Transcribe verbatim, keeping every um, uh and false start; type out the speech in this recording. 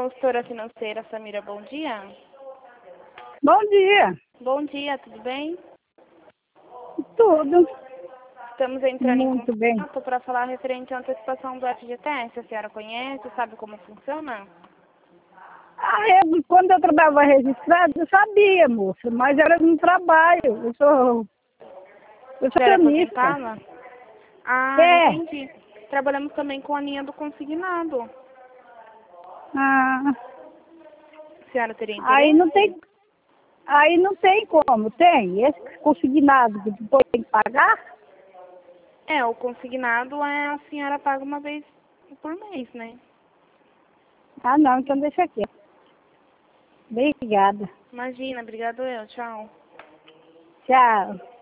consultora financeira Samira, bom dia. Bom dia. Bom dia, tudo bem? Tudo. Estamos entrando Muito em bem. contato para falar referente à antecipação do F G T S. A senhora conhece, sabe como funciona? Ah, eu, quando eu trabalhava registrado, eu sabia, moça, mas era no trabalho. Eu sou, eu sou Era acionista. aposentada? Ah, É. entendi. Trabalhamos também com a linha do consignado. Ah, A senhora teria aí não interesse? tem, aí não tem como, tem. Esse consignado que depois tem que pagar? É, o consignado é a senhora paga uma vez por mês, né? Ah, não, então deixa aqui. Obrigada. Imagina, obrigado eu, tchau. Tchau.